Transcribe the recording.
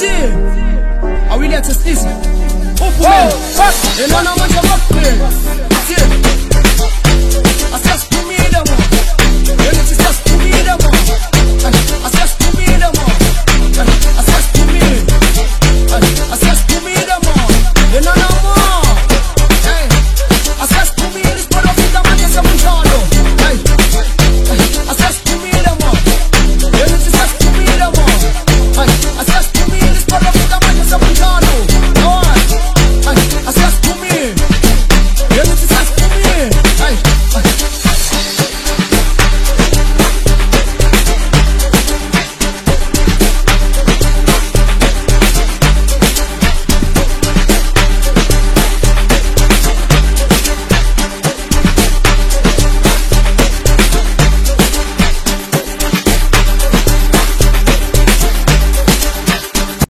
I will let us listen. Open it. And I know what you're up there. I just put me in the one. And it's just put me in the one. I just put me in the one. I just